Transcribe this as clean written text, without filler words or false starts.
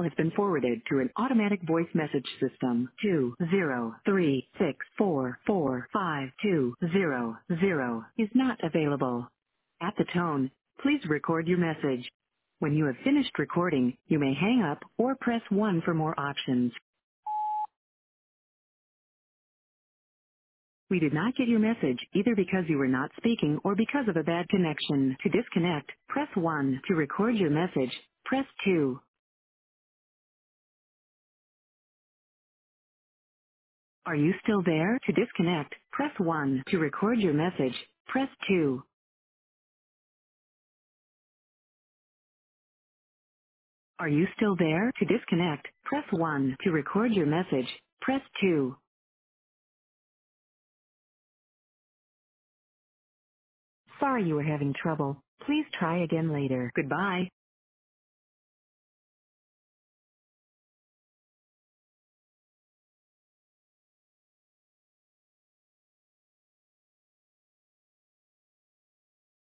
has been forwarded to an automatic voice message system. 203-644-5200 is not available. At the tone, please record your message. When you have finished recording, you may hang up or press 1 for more options. We did not get your message either because you were not speaking or because of a bad connection. To disconnect, press 1. To record your message, press 2. Are you still there? To disconnect, press 1. To record your message, press 2. Are you still there? To disconnect, press 1. To record your message, press 2. Sorry you were having trouble. Please try again later. Goodbye.